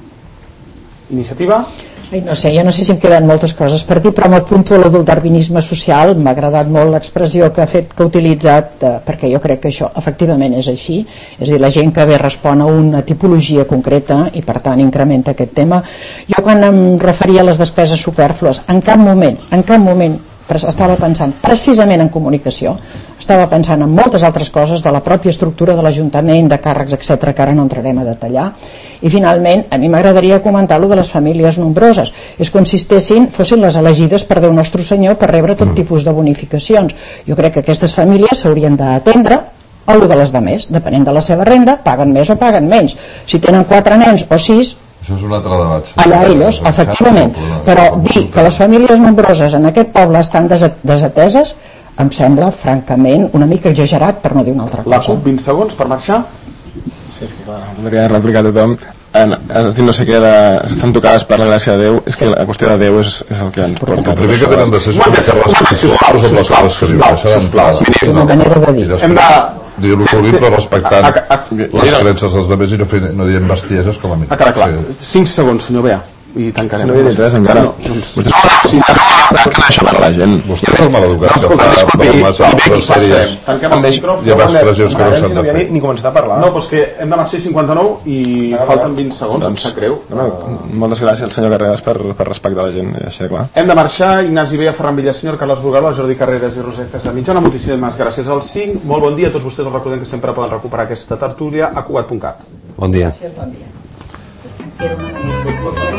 A: Iniciativa?
E: Ai, no sé, jo no sé si em queden moltes coses per dir, però amb el punt de del darwinisme social m'ha agradat molt l'expressió que ha fet, que ha utilitzat, eh, perquè jo crec que això efectivament és així, és a dir, la gent que ve respon a una tipologia concreta i per tant incrementa aquest tema. Jo quan em referia a les despeses supèrflues, en cap moment, en cap moment estava pensant precisament en comunicació, estava pensant en moltes altres coses de la pròpia estructura de l'Ajuntament, de càrrecs, etcètera, que ara no entrarem a detallar. I finalment, a mi m'agradaria comentar lo de les famílies nombroses. És com si estessin, fossin les elegides per Déu Nostre Senyor per rebre tot tipus de bonificacions. Jo crec que aquestes famílies s'haurien d'atendre a lo de les demés, depenent de la seva renda, paguen més o paguen menys. Si tenen quatre nens o sis,
C: això és un altre debat. Sí.
E: Allà ells, efectivament. Però dir que les famílies nombroses en aquest poble estan desateses em sembla, francament, una mica exagerat, per no dir una altra cosa.
A: La CUP, vint segons per marxar.
F: Sí, és que clar, podria replicar a tothom. has dit no sé què, estan tocades per la gràcia de Déu, és que la qüestió de Déu és, és el que ens porta.
C: El primer que tenen de ser és una mica respectuosos amb les coses que diuen.
A: Sisplau, sisplau.
E: Una manera de dir.
A: Hem de...
C: dir el que vulguin, però respectant les creences dels altres i no, fent, no dient bestieses com a mínim.
A: Ah, clar, clar. cinc segons, senyor Bea, i tancarem.
F: Si no havia dit res encara.
A: Vostè
F: és a la gent.
C: Vostè és el maleducat que fa bromes amb les sèries
A: tanquem els micròfons.
C: i amb expressions que no s'han de fer.
F: Ni començar a parlar.
A: No, però és que hem de marxar cinquanta-nou i falten vint segons, em sap greu.
F: Moltes gràcies al senyor Carreras per respectar la gent, així de clar.
A: Hem de marxar. Ignasi Bea, Ferran Villasenyor, Carles Bugaló, Jordi Carreras i Roser Casamitjana. Moltíssimes gràcies als cinc. Molt bon dia a tots vostès. Els recordem que sempre poden recuperar aquesta tertúlia a cugat punt cat.
B: Bon dia.
E: Bon dia.